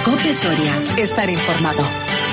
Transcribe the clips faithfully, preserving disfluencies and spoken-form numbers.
COPE Soria. Estar informado.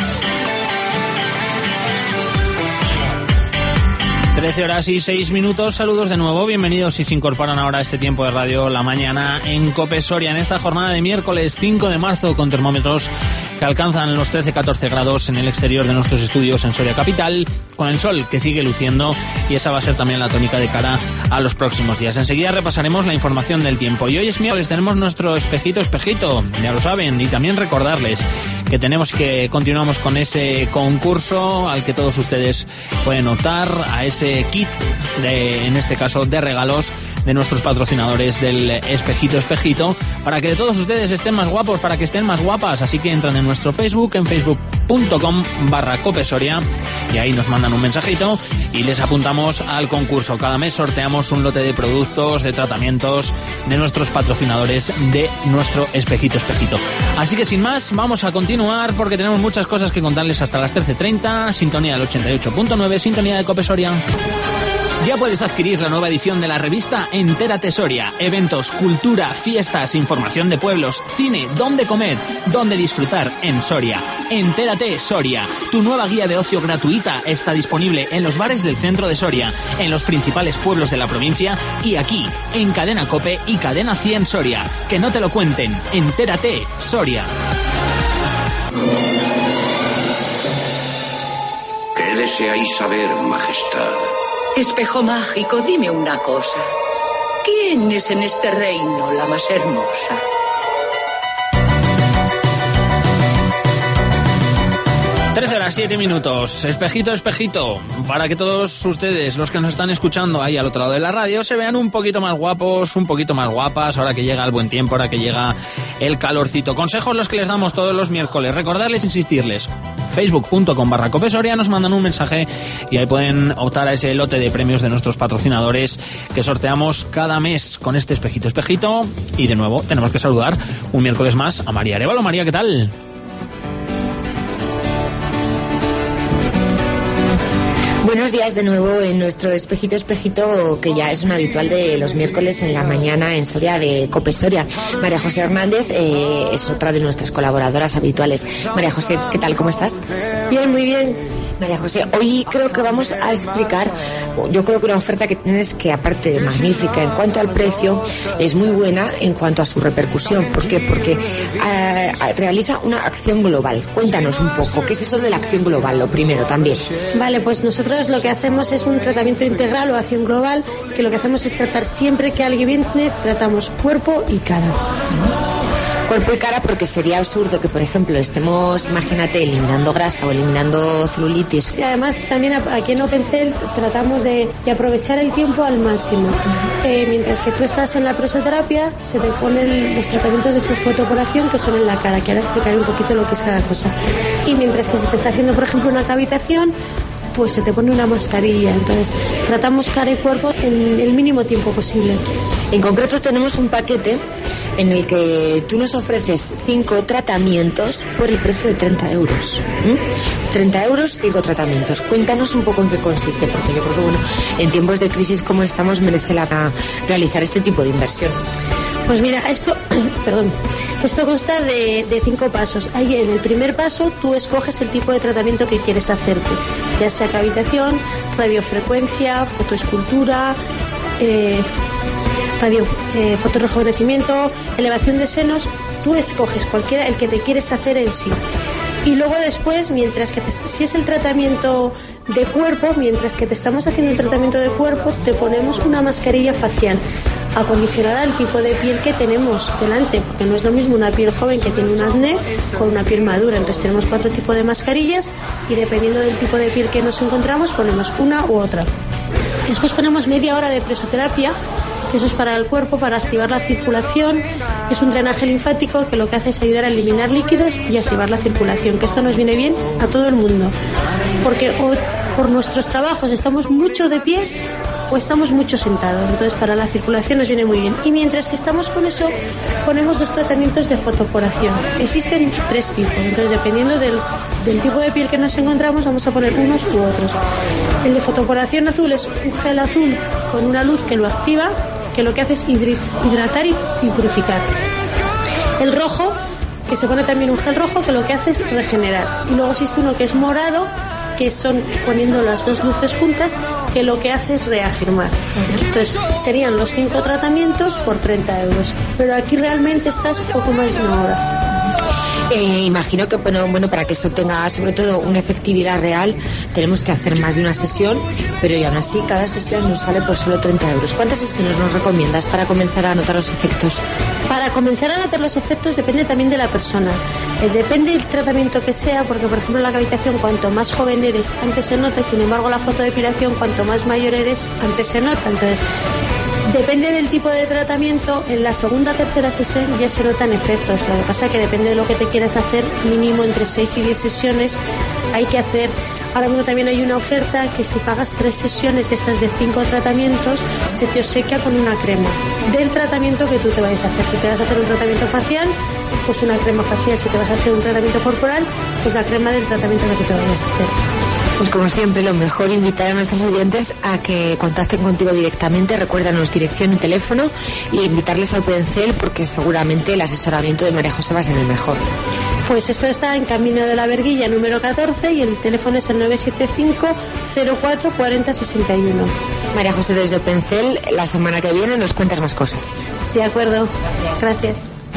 trece horas y seis minutos, saludos de nuevo, bienvenidos si se incorporan ahora a este tiempo de radio La Mañana en COPE Soria, en esta jornada de miércoles cinco de marzo, con termómetros que alcanzan los trece a catorce grados en el exterior de nuestros estudios en Soria Capital, con el sol que sigue luciendo, y esa va a ser también la tónica de cara a los próximos días. Enseguida repasaremos la información del tiempo, y hoy es miércoles, tenemos nuestro espejito espejito, ya lo saben, y también recordarles que tenemos que continuamos con ese concurso al que todos ustedes pueden optar, a ese kit de, en este caso, de regalos de nuestros patrocinadores del espejito espejito, para que todos ustedes estén más guapos, para que estén más guapas. Así que entran en nuestro Facebook, en facebook punto com barra copesoria, y ahí nos mandan un mensajito y les apuntamos al concurso. Cada mes sorteamos un lote de productos, de tratamientos de nuestros patrocinadores de nuestro espejito espejito. Así que sin más, vamos a continuar porque tenemos muchas cosas que contarles hasta las trece treinta. Sintonía del ochenta y ocho punto nueve, sintonía de COPE Soria. Ya puedes adquirir la nueva edición de la revista Entérate Soria. Eventos, cultura, fiestas, información de pueblos, cine, dónde comer, dónde disfrutar en Soria. Entérate Soria. Tu nueva guía de ocio gratuita está disponible en los bares del centro de Soria, en los principales pueblos de la provincia y aquí, en Cadena COPE y Cadena cien Soria. Que no te lo cuenten. Entérate Soria. ¿Qué deseáis saber, Majestad? Espejo mágico, dime una cosa. ¿Quién es en este reino la más hermosa? trece horas siete minutos, espejito, espejito, para que todos ustedes, los que nos están escuchando ahí al otro lado de la radio, se vean un poquito más guapos, un poquito más guapas, ahora que llega el buen tiempo, ahora que llega el calorcito. Consejos los que les damos todos los miércoles, recordarles, insistirles, facebook punto com barra copesoria, nos mandan un mensaje y ahí pueden optar a ese lote de premios de nuestros patrocinadores que sorteamos cada mes con este espejito, espejito. Y de nuevo tenemos que saludar un miércoles más a María Arévalo. María, ¿qué tal? Buenos días de nuevo en nuestro espejito espejito, que ya es un habitual de los miércoles en la mañana en Soria, de COPE Soria. María José Hernández eh, es otra de nuestras colaboradoras habituales. María José, ¿qué tal? ¿Cómo estás? Bien, muy bien. María José, hoy creo que vamos a explicar, yo creo que una oferta que tienes que, aparte de magnífica en cuanto al precio, es muy buena en cuanto a su repercusión. ¿Por qué? Porque eh, realiza una acción global. Cuéntanos un poco, ¿qué es eso de la acción global? Lo primero también. Vale, pues nosotros lo que hacemos es un tratamiento integral o acción global, que lo que hacemos es tratar siempre que alguien viene, tratamos cuerpo y cara. Cuerpo y cara, porque sería absurdo que, por ejemplo, estemos, imagínate, eliminando grasa o eliminando celulitis. Y además, también aquí en OpenCell tratamos de, de aprovechar el tiempo al máximo. Eh, mientras que tú estás en la presoterapia, se te ponen los tratamientos de fotoporación, que son en la cara, que ahora explicaré un poquito lo que es cada cosa. Y mientras que se te está haciendo, por ejemplo, una cavitación, pues se te pone una mascarilla. Entonces tratamos cara y cuerpo en el mínimo tiempo posible. En concreto tenemos un paquete en el que tú nos ofreces cinco tratamientos por el precio de treinta euros. ¿Mm? treinta euros, cinco tratamientos. Cuéntanos un poco en qué consiste, porque yo creo que, bueno, en tiempos de crisis como estamos merece la pena realizar este tipo de inversión. Pues mira, esto, perdón, esto consta de, de cinco pasos. Ahí en el primer paso tú escoges el tipo de tratamiento que quieres hacerte, ya sea cavitación, radiofrecuencia, fotoescultura, eh, radio, eh, fotorrejuvenecimiento, elevación de senos. Tú escoges cualquiera, el que te quieres hacer en sí. Y luego después, mientras que te, si es el tratamiento de cuerpo, mientras que te estamos haciendo el tratamiento de cuerpo, te ponemos una mascarilla facial acondicionada al tipo de piel que tenemos delante, porque no es lo mismo una piel joven que tiene un acné con una piel madura. Entonces tenemos cuatro tipos de mascarillas y dependiendo del tipo de piel que nos encontramos ponemos una u otra. Después ponemos media hora de presoterapia, que eso es para el cuerpo, para activar la circulación. Es un drenaje linfático que lo que hace es ayudar a eliminar líquidos y activar la circulación, que esto nos viene bien a todo el mundo, porque o por nuestros trabajos estamos mucho de pies o estamos mucho sentados, entonces para la circulación nos viene muy bien. Y mientras que estamos con eso, ponemos dos tratamientos de fotoporación. Existen tres tipos, entonces dependiendo del, del tipo de piel que nos encontramos vamos a poner unos u otros. El de fotoporación azul es un gel azul con una luz que lo activa, que lo que hace es hidratar y purificar. El rojo que se pone también un gel rojo que lo que hace es regenerar. Y luego existe uno que es morado, que son poniendo las dos luces juntas, que lo que hace es reafirmar. Entonces serían los cinco tratamientos por treinta euros, pero aquí realmente estás poco más de una hora. Eh, imagino que bueno, bueno, para que esto tenga sobre todo una efectividad real tenemos que hacer más de una sesión, pero y aún así cada sesión nos sale por solo treinta euros. ¿Cuántas sesiones nos recomiendas para comenzar a notar los efectos? Para comenzar a notar los efectos depende también de la persona, eh, depende del tratamiento que sea, porque por ejemplo la cavitación, cuanto más joven eres antes se nota, y sin embargo la fotodepilación, cuanto más mayor eres antes se nota. Entonces depende del tipo de tratamiento, en la segunda o tercera sesión ya se notan efectos. Lo que pasa es que depende de lo que te quieras hacer, mínimo entre seis y diez sesiones hay que hacer. Ahora mismo también hay una oferta que si pagas tres sesiones de estas de cinco tratamientos, se te obsequia con una crema del tratamiento que tú te vayas a hacer. Si te vas a hacer un tratamiento facial, pues una crema facial. Si te vas a hacer un tratamiento corporal, pues la crema del tratamiento que tú te vayas a hacer. Pues como siempre, lo mejor invitar a nuestros oyentes a que contacten contigo directamente. Recuérdanos dirección y teléfono y invitarles al Pencel, porque seguramente el asesoramiento de María José va a ser el mejor. Pues esto está en Camino de la Verguilla número catorce y el teléfono es el nueve siete cinco cero cuatro cuatro cero seis uno. María José, desde Pencel, la semana que viene nos cuentas más cosas. De acuerdo. Gracias.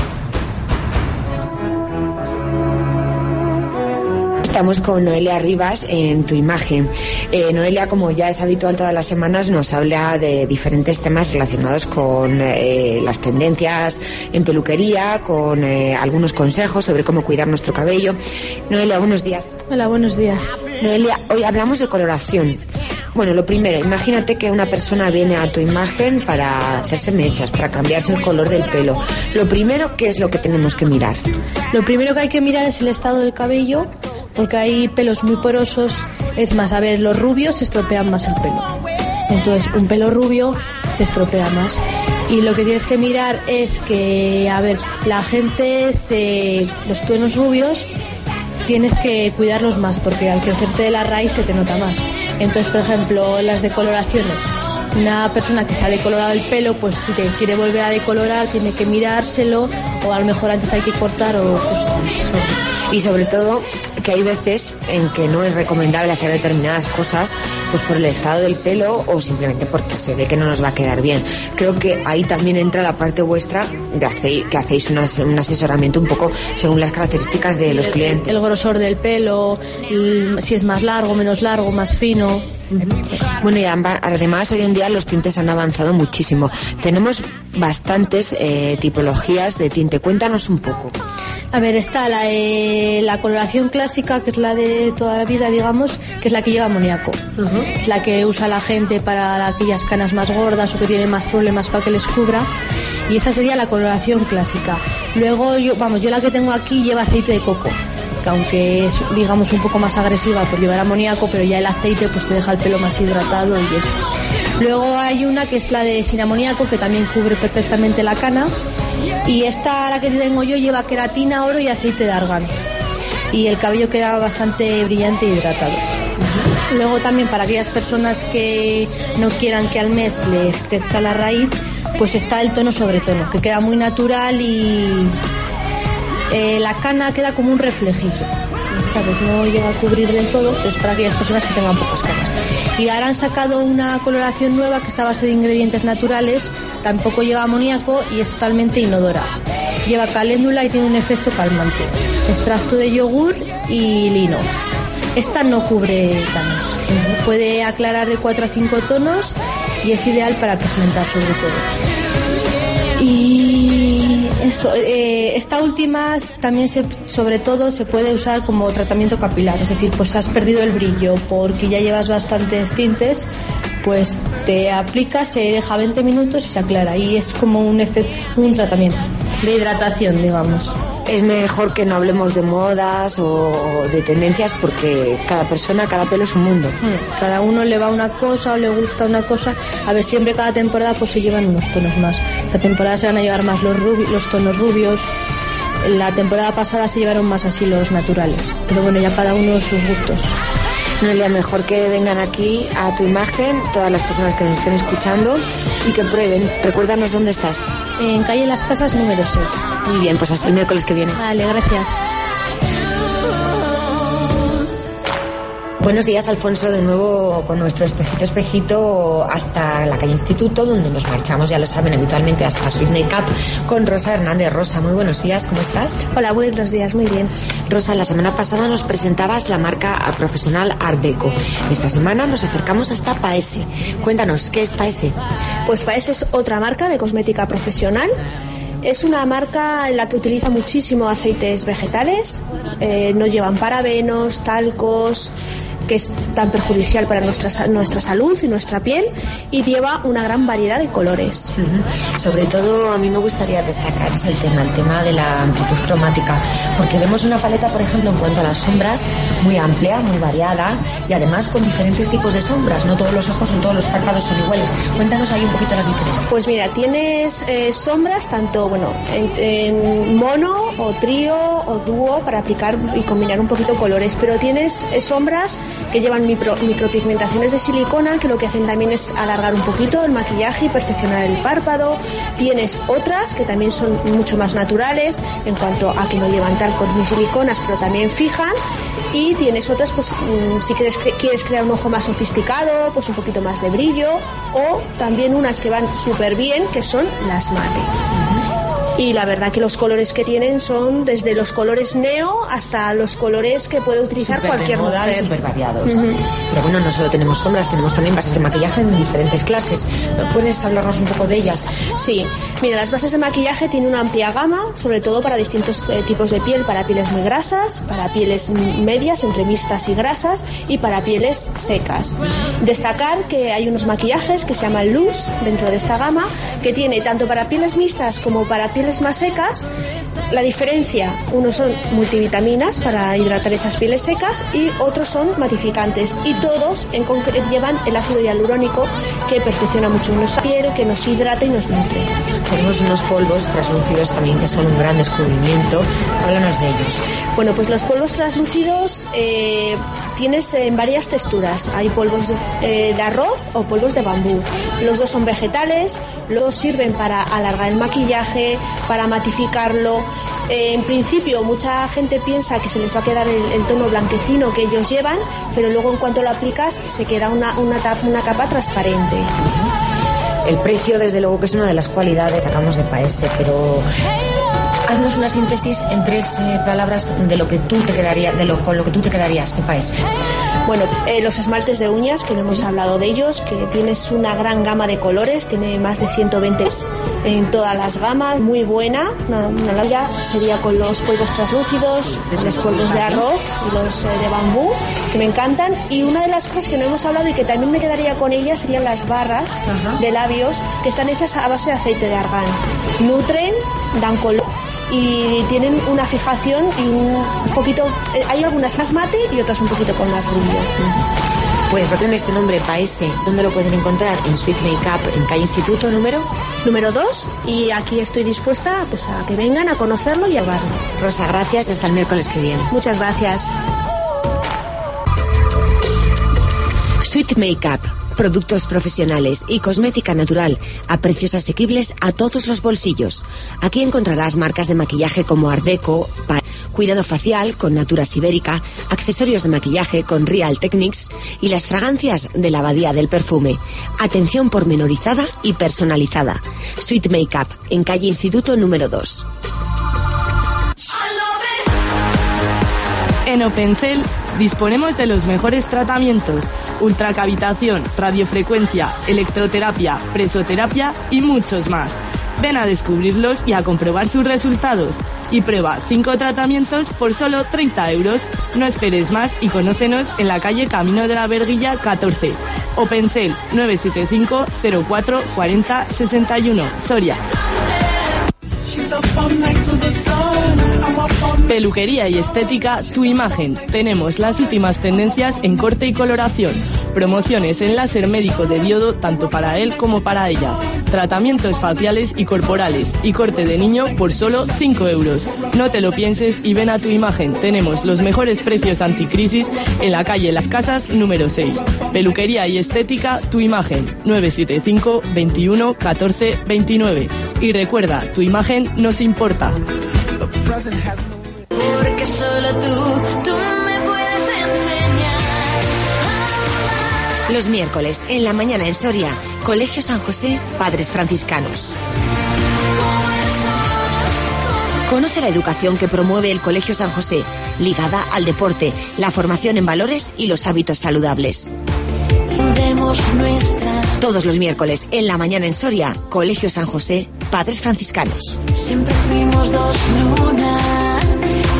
Estamos con Noelia Rivas en Tu Imagen. Eh, Noelia, como ya es habitual todas las semanas, nos habla de diferentes temas relacionados con eh, las tendencias en peluquería, con eh, algunos consejos sobre cómo cuidar nuestro cabello. Noelia, buenos días. Hola, buenos días. Noelia, hoy hablamos de coloración. Bueno, lo primero, imagínate que una persona viene a Tu Imagen para hacerse mechas, para cambiarse el color del pelo. Lo primero, ¿qué es lo que tenemos que mirar? Lo primero que hay que mirar es el estado del cabello, porque hay pelos muy porosos. Es más, a ver, los rubios se estropean más el pelo. Entonces, un pelo rubio se estropea más. Y lo que tienes que mirar es que, a ver, la gente, se, los tonos rubios, tienes que cuidarlos más, porque al crecerte de la raíz se te nota más. Entonces, por ejemplo, las decoloraciones. Una persona que se ha decolorado el pelo, pues si te quiere volver a decolorar, tiene que mirárselo, o a lo mejor antes hay que cortar o cosas así. Y sobre todo que hay veces en que no es recomendable hacer determinadas cosas, pues por el estado del pelo o simplemente porque se ve que no nos va a quedar bien. Creo que ahí también entra la parte vuestra de hacer, que hacéis una, un asesoramiento un poco según las características de los el, clientes. El grosor del pelo, el, si es más largo, menos largo, más fino. Bueno, y además hoy en día los tintes han avanzado muchísimo. Tenemos bastantes eh, tipologías de tinte. Cuéntanos un poco. A ver, está la, eh, la coloración clásica, que es la de toda la vida, digamos, que es la que lleva amoníaco. Uh-huh. Es la que usa la gente para aquellas canas más gordas o que tienen más problemas para que les cubra. Y esa sería la coloración clásica. Luego, yo, vamos, yo la que tengo aquí lleva aceite de coco, que aunque es, digamos, un poco más agresiva por llevar amoníaco, pero ya el aceite pues te deja el pelo más hidratado y eso. Luego hay una que es la de sin amoníaco, que también cubre perfectamente la cana. Y esta, la que tengo yo, lleva queratina, oro y aceite de argán. Y el cabello queda bastante brillante e hidratado. Uh-huh. Luego también para aquellas personas que no quieran que al mes les crezca la raíz, pues está el tono sobre tono, que queda muy natural y eh, la cana queda como un reflejillo, ¿sabes? No llega a cubrir del todo, pero es para aquellas personas que tengan pocas canas. Y ahora han sacado una coloración nueva que es a base de ingredientes naturales, tampoco lleva amoníaco y es totalmente inodora. Lleva caléndula y tiene un efecto calmante. Extracto de yogur y lino. Esta no cubre canas. Puede aclarar de cuatro a cinco tonos y es ideal para pigmentar sobre todo. Y eso, eh, esta última también se, sobre todo se puede usar como tratamiento capilar, es decir, pues has perdido el brillo porque ya llevas bastantes tintes, pues te aplicas, se deja veinte minutos y se aclara, y es como un efecto, un tratamiento de hidratación, digamos. Es mejor que no hablemos de modas o de tendencias, porque cada persona, cada pelo es un mundo. Cada uno le va una cosa o le gusta una cosa. A ver, siempre cada temporada pues se llevan unos tonos más. Esta temporada se van a llevar más los, rubi- los tonos rubios. La temporada pasada se llevaron más así los naturales. Pero bueno, ya cada uno sus gustos. Noelia, mejor que vengan aquí a Tu Imagen todas las personas que nos estén escuchando y que prueben. Recuérdanos dónde estás. En calle Las Casas número seis. Muy bien, pues hasta el miércoles que viene. Vale, gracias. Buenos días, Alfonso, de nuevo con nuestro espejito espejito hasta la calle Instituto, donde nos marchamos, ya lo saben, habitualmente hasta Sweet Makeup con Rosa Hernández. Rosa, muy buenos días, ¿cómo estás? Hola, buenos días, muy bien. Rosa, la semana pasada nos presentabas la marca profesional Art Deco. Esta semana nos acercamos hasta Paese. Cuéntanos, ¿qué es Paese? Pues Paese es otra marca de cosmética profesional. Es una marca en la que utiliza muchísimo aceites vegetales, eh, no llevan parabenos, talcos, que es tan perjudicial para nuestra, nuestra salud y nuestra piel, y lleva una gran variedad de colores. Uh-huh. Sobre todo a mí me gustaría destacar es el tema, el tema de la amplitud cromática, porque vemos una paleta, por ejemplo, en cuanto a las sombras, muy amplia, muy variada, y además con diferentes tipos de sombras, no todos los ojos o todos los párpados son iguales. Cuéntanos ahí un poquito las diferencias. Pues mira, tienes eh, sombras tanto, bueno, en, en mono o trío o dúo para aplicar y combinar un poquito colores, pero tienes eh, sombras que llevan micro, micropigmentaciones de silicona, que lo que hacen también es alargar un poquito el maquillaje y perfeccionar el párpado. Tienes otras que también son mucho más naturales en cuanto a que no llevan talcos ni siliconas, pero también fijan. Y tienes otras, pues si quieres, quieres crear un ojo más sofisticado, pues un poquito más de brillo, o también unas que van súper bien, que son las mate. Y la verdad que los colores que tienen son desde los colores neo hasta los colores que puede utilizar super cualquier de moda mujer. Y súper variados. Uh-huh. Pero bueno, no solo tenemos sombras, tenemos también bases de maquillaje en diferentes clases. ¿Puedes hablarnos un poco de ellas? Sí, mira, las bases de maquillaje tienen una amplia gama, sobre todo para distintos eh, tipos de piel, para pieles muy grasas, para pieles medias, entre mixtas y grasas, y para pieles secas. Destacar que hay unos maquillajes que se llaman Loose dentro de esta gama, que tiene tanto para pieles mixtas como para pieles más secas. La diferencia, unos son multivitaminas para hidratar esas pieles secas y otros son matificantes, y todos en concreto llevan el ácido hialurónico, que perfecciona mucho nuestra piel, que nos hidrata y nos nutre. Tenemos unos polvos translúcidos también que son un gran descubrimiento. Háblanos de ellos. Bueno, pues los polvos translúcidos eh, tienes en varias texturas. Hay polvos eh, de arroz o polvos de bambú. Los dos son vegetales, los dos sirven para alargar el maquillaje, para matificarlo. Eh, en principio mucha gente piensa que se les va a quedar el, el tono blanquecino que ellos llevan, pero luego en cuanto lo aplicas se queda una, una, una capa transparente. El precio, desde luego, que es una de las cualidades, sacamos de Paese, pero haznos una síntesis en tres eh, palabras de lo que tú te quedaría, de lo con lo que tú te quedarías de Paese. Bueno, eh, los esmaltes de uñas, que no hemos ¿Sí? hablado de ellos, que tienes una gran gama de colores, tiene más de ciento veinte en todas las gamas, muy buena. Una, una labia sería con los polvos translúcidos, los polvos de arroz y los eh, de bambú, que me encantan. Y una de las cosas que no hemos hablado y que también me quedaría con ellas serían las barras Ajá. de labios, que están hechas a base de aceite de argán. Nutren, dan color y tienen una fijación y un poquito, eh, hay algunas más mate y otras un poquito con más brillo. Pues recuerden este nombre, Paese. ¿Dónde lo pueden encontrar? En Sweet Makeup, en calle Instituto, número número dos, y aquí estoy dispuesta pues a que vengan a conocerlo y a verlo. Rosa, gracias, hasta el miércoles que viene. Muchas gracias. Sweet Makeup, productos profesionales y cosmética natural a precios asequibles a todos los bolsillos. Aquí encontrarás marcas de maquillaje como Art Deco, cuidado facial con Natura Sibérica, accesorios de maquillaje con Real Techniques y las fragancias de la Abadía del Perfume. Atención pormenorizada y personalizada. Sweet Makeup, en calle Instituto número dos. En Opencel disponemos de los mejores tratamientos: ultracavitación, radiofrecuencia, electroterapia, presoterapia y muchos más. Ven a descubrirlos y a comprobar sus resultados. Y prueba cinco tratamientos por solo treinta euros. No esperes más y conócenos en la calle Camino de la Verguilla catorce. Opencel nueve siete cinco cero cuatro cuatro cero seis uno, Soria. Peluquería y estética Tu Imagen. Tenemos las últimas tendencias en corte y coloración. Promociones en láser médico de diodo tanto para él como para ella. tratamientos faciales y corporales y corte de niño por solo cinco euros. No te lo pienses y ven a Tu Imagen. Tenemos los mejores precios anticrisis en la calle Las Casas número seis. Peluquería y estética Tu Imagen, nueve siete cinco, veintiuno, catorce, veintinueve. Y recuerda, Tu Imagen nos importa. Porque solo tú, tú me puedes enseñar. Los miércoles, en la mañana en Soria, Colegio San José, Padres Franciscanos. Conoce la educación que promueve el Colegio San José, ligada al deporte, la formación en valores y los hábitos saludables. Todos los miércoles, en la mañana en Soria, Colegio San José, Padres Franciscanos. Siempre fuimos dos lunas.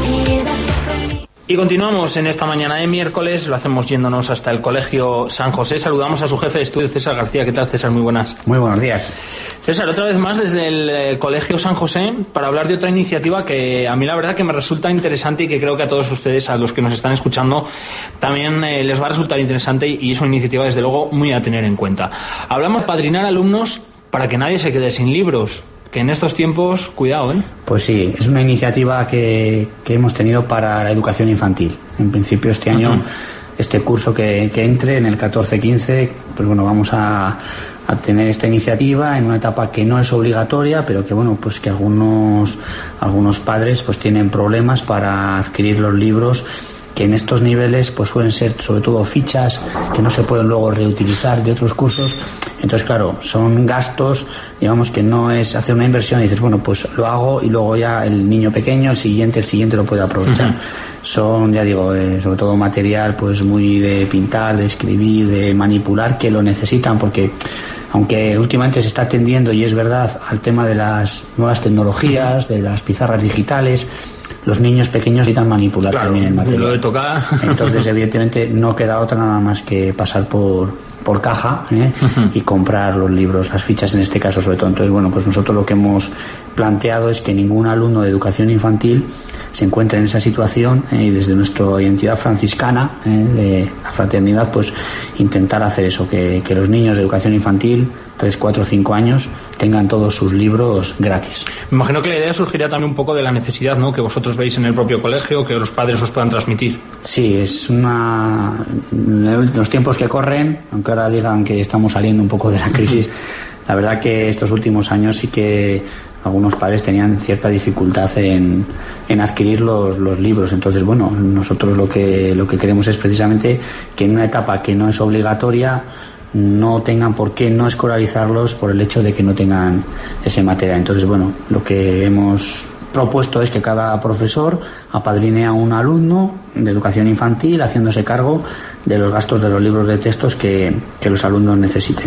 Y continuamos en esta mañana de miércoles, lo hacemos yéndonos hasta el Colegio San José. Saludamos a su jefe de estudio, César García. ¿Qué tal, César? Muy buenas. Muy buenos días. César, otra vez más desde el eh, Colegio San José para hablar de otra iniciativa que a mí la verdad que me resulta interesante y que creo que a todos ustedes, a los que nos están escuchando, también eh, les va a resultar interesante y es una iniciativa desde luego muy a tener en cuenta. Hablamos de padrinar alumnos para que nadie se quede sin libros, que en estos tiempos, cuidado, ¿eh? Pues sí, es una iniciativa que, que hemos tenido para la educación infantil. En principio este año, uh-huh. este curso que, que entre en el catorce quince, pues bueno, vamos a, a tener esta iniciativa en una etapa que no es obligatoria, pero que bueno, pues que algunos, algunos padres pues tienen problemas para adquirir los libros, que en estos niveles pues suelen ser sobre todo fichas que no se pueden luego reutilizar de otros cursos. Entonces claro, son gastos, digamos que no es hacer una inversión y dices, bueno, pues lo hago y luego ya el niño pequeño, el siguiente, el siguiente lo puede aprovechar. Uh-huh. Son, ya digo, eh, sobre todo material pues muy de pintar, de escribir, de manipular, que lo necesitan, porque aunque últimamente se está tendiendo, y es verdad, al tema de las nuevas tecnologías, de las pizarras digitales, los niños pequeños necesitan manipular, claro, también el material. Lo de tocar. Entonces, evidentemente, no queda otra nada más que pasar por, por caja ¿eh? uh-huh. y comprar los libros, las fichas en este caso sobre todo. Entonces, bueno, pues nosotros lo que hemos planteado es que ningún alumno de educación infantil se encuentre en esa situación ¿eh? y desde nuestra identidad franciscana ¿eh? de la fraternidad, pues intentar hacer eso, que, que los niños de educación infantil, tres, cuatro, cinco años, tengan todos sus libros gratis. Me imagino que la idea surgiría también un poco de la necesidad, ¿no?, que vosotros veis en el propio colegio, que los padres os puedan transmitir. Sí, es una... En los tiempos que corren, aunque ahora digan que estamos saliendo un poco de la crisis, la verdad que estos últimos años sí que algunos padres tenían cierta dificultad en, en adquirir los, los libros. Entonces, bueno, nosotros lo que, lo que queremos es precisamente que en una etapa que no es obligatoria no tengan por qué no escolarizarlos por el hecho de que no tengan ese material. Entonces, bueno, lo que hemos propuesto es que cada profesor apadrine a un alumno de educación infantil haciéndose cargo de los gastos de los libros de textos que, que los alumnos necesiten.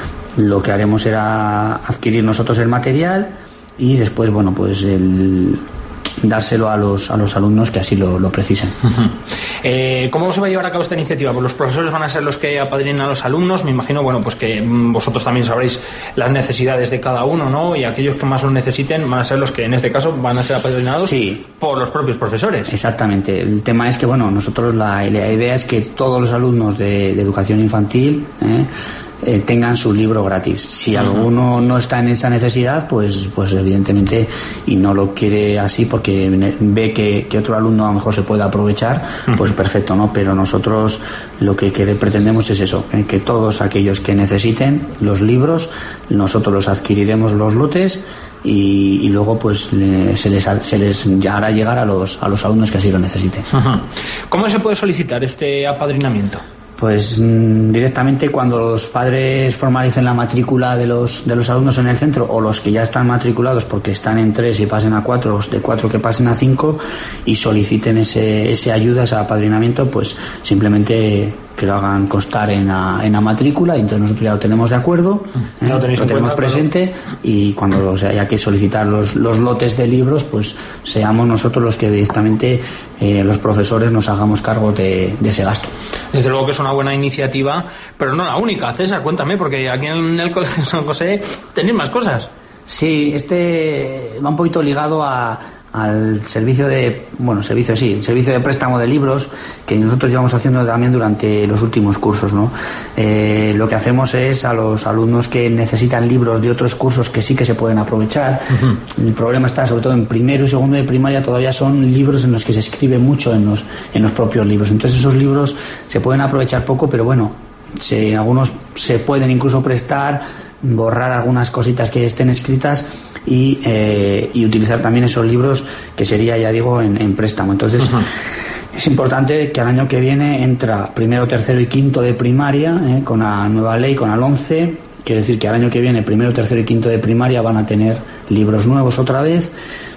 Lo que haremos será adquirir nosotros el material y después, bueno, pues el dárselo a los a los alumnos que así lo, lo precisen. Uh-huh. Eh, ¿Cómo se va a llevar a cabo esta iniciativa? Pues los profesores van a ser los que apadrinen a los alumnos. Me imagino, bueno, pues que vosotros también sabréis las necesidades de cada uno, ¿no? Y aquellos que más lo necesiten van a ser los que en este caso van a ser apadrinados sí. por los propios profesores. Exactamente. El tema es que, bueno, nosotros la, la idea es que todos los alumnos de, de educación infantil ¿eh? Eh, tengan su libro gratis. Si uh-huh. alguno no está en esa necesidad, pues pues evidentemente, y no lo quiere así porque ve que, que otro alumno a lo mejor se puede aprovechar, uh-huh. pues perfecto, ¿no? Pero nosotros lo que quere, pretendemos es eso, eh, que todos aquellos que necesiten los libros, nosotros los adquiriremos los lotes y, y luego pues le, se les se les hará llegar a los a los alumnos que así lo necesiten. Uh-huh. ¿Cómo se puede solicitar este apadrinamiento? Pues mmm, directamente cuando los padres formalicen la matrícula de los de los alumnos en el centro, o los que ya están matriculados porque están en tres y pasen a cuatro, de cuatro que pasen a cinco y soliciten ese ese ayuda, ese apadrinamiento, pues simplemente que lo hagan constar en la, en la matrícula, y entonces nosotros ya lo tenemos de acuerdo, ¿eh? lo, lo tenemos cuenta, presente, claro. Y cuando o sea, haya que solicitar los, los lotes de libros, pues seamos nosotros los que directamente eh, los profesores nos hagamos cargo de, de ese gasto. Desde luego que es una buena iniciativa, pero no la única. César, cuéntame, porque aquí en el Colegio San José tenéis más cosas. Sí, este va un poquito ligado a al servicio de, bueno, servicio sí, servicio de préstamo de libros que nosotros llevamos haciendo también durante los últimos cursos, ¿no? Eh, lo que hacemos es a los alumnos que necesitan libros de otros cursos que sí que se pueden aprovechar. Uh-huh. El problema está sobre todo en primero y segundo de primaria, todavía son libros en los que se escribe mucho en los, en los propios libros. Entonces esos libros se pueden aprovechar poco, pero bueno, se, algunos se pueden incluso prestar, borrar algunas cositas que estén escritas y, eh, y utilizar también esos libros que sería, ya digo, en, en préstamo. Entonces uh-huh. es importante que al año que viene entra primero, tercero y quinto de primaria, eh, con la nueva ley, con la LOMCE. Quiere decir que al año que viene primero, tercero y quinto de primaria van a tener libros nuevos otra vez,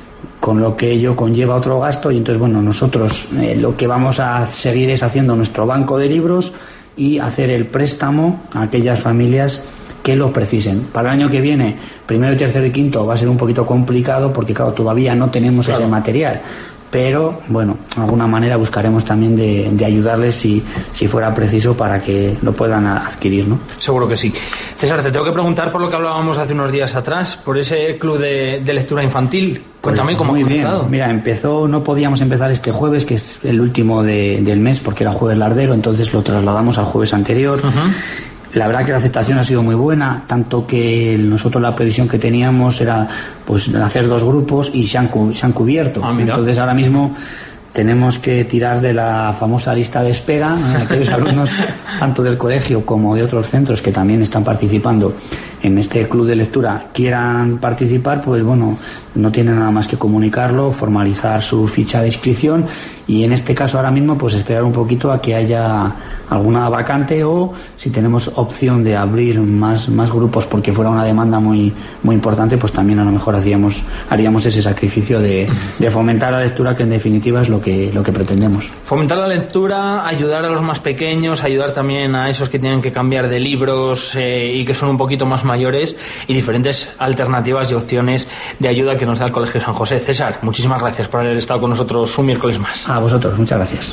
con lo que ello conlleva otro gasto. Y entonces, bueno, nosotros eh, lo que vamos a seguir es haciendo nuestro banco de libros y hacer el préstamo a aquellas familias que lo precisen. Para el año que viene, primero, tercero y quinto va a ser un poquito complicado porque, claro, todavía no tenemos claro. ese material. Pero, bueno, de alguna manera buscaremos también de, de ayudarles si, si fuera preciso para que lo puedan adquirir, ¿no? Seguro que sí. César, te tengo que preguntar por lo que hablábamos hace unos días atrás, por ese club de, de lectura infantil. Cuéntame pues, cómo ha comenzado. Bien. Mira, empezó, no podíamos empezar este jueves, que es el último de, del mes, porque era jueves lardero, entonces lo trasladamos al jueves anterior. Uh-huh. La verdad que la aceptación ha sido muy buena, tanto que nosotros la previsión que teníamos era pues hacer dos grupos y se han, se han cubierto. Ah, entonces ahora mismo tenemos que tirar de la famosa lista de espera a aquellos alumnos tanto del colegio como de otros centros que también están participando en este club de lectura quieran participar, pues bueno, no tienen nada más que comunicarlo, formalizar su ficha de inscripción y en este caso ahora mismo pues esperar un poquito a que haya alguna vacante o si tenemos opción de abrir más más grupos porque fuera una demanda muy muy importante, pues también a lo mejor hacíamos haríamos ese sacrificio de, de fomentar la lectura, que en definitiva es lo que lo que pretendemos. Fomentar la lectura, ayudar a los más pequeños, ayudar también a esos que tienen que cambiar de libros eh, y que son un poquito más mayores, y diferentes alternativas y opciones de ayuda que nos da el Colegio San José. César, muchísimas gracias por haber estado con nosotros un miércoles más. A vosotros, muchas gracias.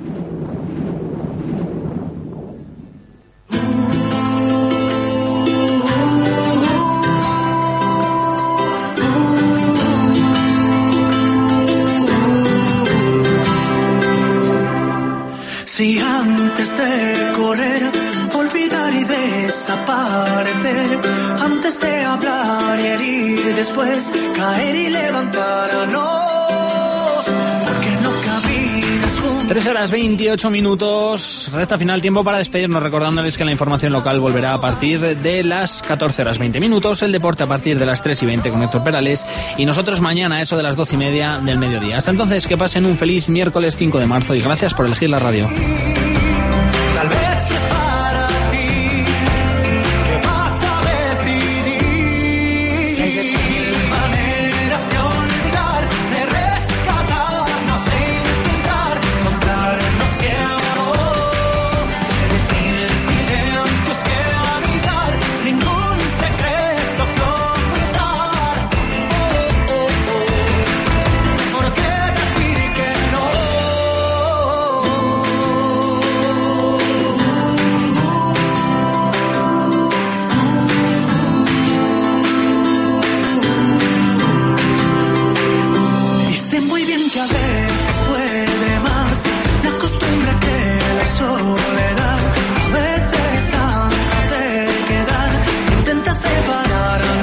Si antes de correr, olvidar y desaparecer, antes de hablar y herir, después caer y levantarnos, porque no caminas juntos. tres horas veintiocho minutos, recta final, tiempo para despedirnos, recordándoles que la información local volverá a partir de las catorce horas veinte minutos, el deporte a partir de las tres y veinte con Héctor Perales, y nosotros mañana a eso de las doce y media del mediodía. Hasta entonces, que pasen un feliz miércoles cinco de marzo y gracias por elegir la radio. Tal vez si es para ti, ¿qué vas a decidir? Si hay de mil maneras de olvidar, de rescatarnos e intentar contarnos ciego. Si hay de mil silencios que habitar, ningún secreto que ocultar. Oh, oh, oh, ¿por qué decir que no? Sé muy bien que a veces puede más la costumbre que la soledad. A veces tanta terquedad intenta separarnos.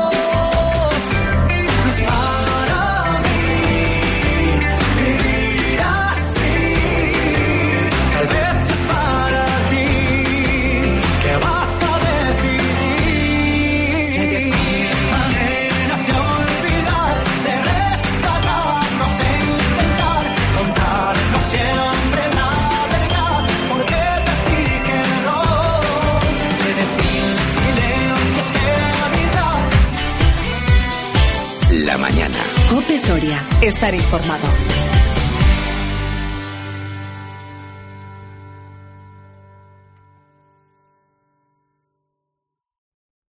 No es para mí vivir así. Tal vez es para ti. ¿Qué vas a decidir? Si hay diez mil maneras de olvidar, de rescatarnos e intentar contarnos siempre la verdad, ¿por qué decir que no? Si hay diez mil silencios que habitar. La mañana. COPE Soria. Estar informado.